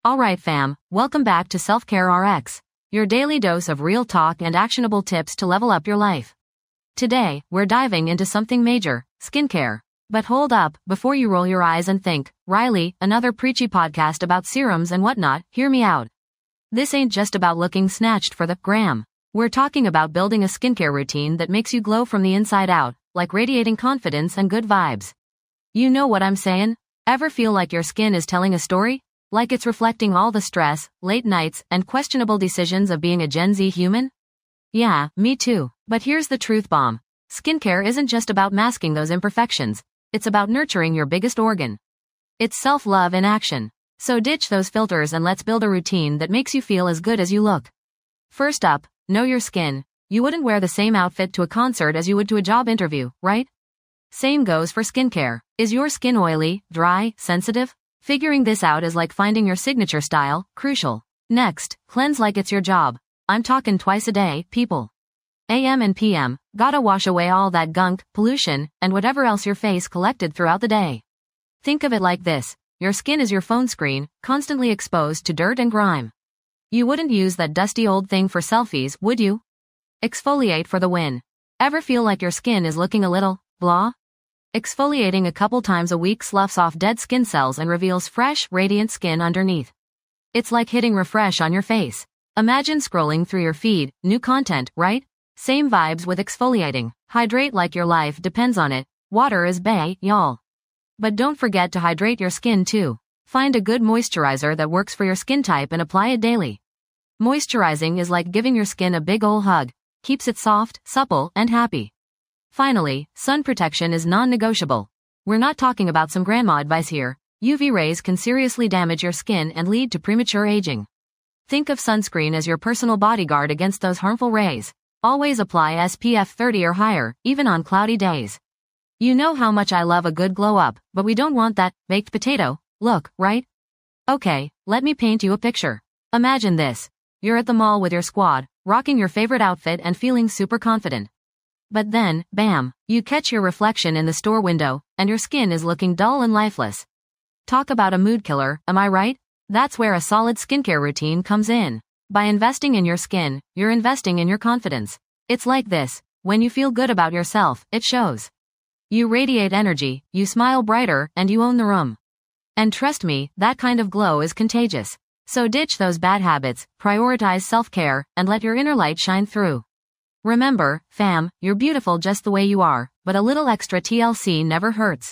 Alright fam, welcome back to Self-Care RX, your daily dose of real talk and actionable tips to level up your life. Today, we're diving into something major, skincare. But hold up, before you roll your eyes and think, Riley, another preachy podcast about serums and whatnot, hear me out. This ain't just about looking snatched for the gram. We're talking about building a skincare routine that makes you glow from the inside out, like radiating confidence and good vibes. You know what I'm saying? Ever feel like your skin is telling a story? Like it's reflecting all the stress, late nights, and questionable decisions of being a Gen Z human? Yeah, me too. But here's the truth bomb. Skincare isn't just about masking those imperfections. It's about nurturing your biggest organ. It's self-love in action. So ditch those filters and let's build a routine that makes you feel as good as you look. First up, know your skin. You wouldn't wear the same outfit to a concert as you would to a job interview, right? Same goes for skincare. Is your skin oily, dry, sensitive? Figuring this out is like finding your signature style, crucial. Next, cleanse like it's your job. I'm talking twice a day, people. AM and PM, gotta wash away all that gunk, pollution, and whatever else your face collected throughout the day. Think of it like this. Your skin is your phone screen, constantly exposed to dirt and grime. You wouldn't use that dusty old thing for selfies, would you? Exfoliate for the win. Ever feel like your skin is looking a little blah? Exfoliating a couple times a week sloughs off dead skin cells and reveals fresh, radiant skin underneath. It's like hitting refresh on your face. Imagine scrolling through your feed, new content, right? Same vibes with exfoliating. Hydrate like your life depends on it. Water is bae, y'all. But don't forget to hydrate your skin too. Find a good moisturizer that works for your skin type and apply it daily. Moisturizing is like giving your skin a big ol' hug. Keeps it soft, supple, and happy. Finally, sun protection is non-negotiable. We're not talking about some grandma advice here. UV rays can seriously damage your skin and lead to premature aging. Think of sunscreen as your personal bodyguard against those harmful rays. Always apply SPF 30 or higher, even on cloudy days. You know how much I love a good glow up, but we don't want that baked potato look, right? Okay, let me paint you a picture. Imagine this. You're at the mall with your squad, rocking your favorite outfit and feeling super confident. But then, bam, you catch your reflection in the store window, and your skin is looking dull and lifeless. Talk about a mood killer, am I right? That's where a solid skincare routine comes in. By investing in your skin, you're investing in your confidence. It's like this. When you feel good about yourself, it shows. You radiate energy, you smile brighter, and you own the room. And trust me, that kind of glow is contagious. So ditch those bad habits, prioritize self-care, and let your inner light shine through. Remember, fam, you're beautiful just the way you are, but a little extra TLC never hurts.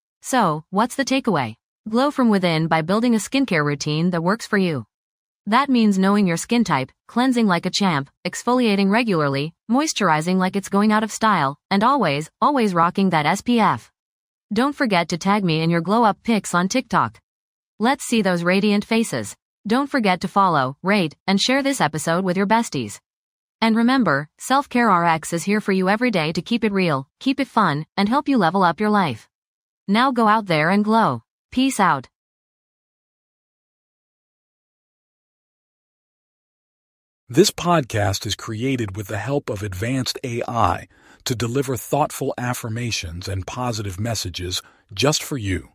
So, what's the takeaway? Glow from within by building a skincare routine that works for you. That means knowing your skin type, cleansing like a champ, exfoliating regularly, moisturizing like it's going out of style, and always rocking that SPF. Don't forget to tag me in your glow-up pics on TikTok. Let's see those radiant faces. Don't forget to follow, rate, and share this episode with your besties. And remember, Self-Care RX is here for you every day to keep it real, keep it fun, and help you level up your life. Now go out there and glow. Peace out. This podcast is created with the help of advanced AI to deliver thoughtful affirmations and positive messages just for you.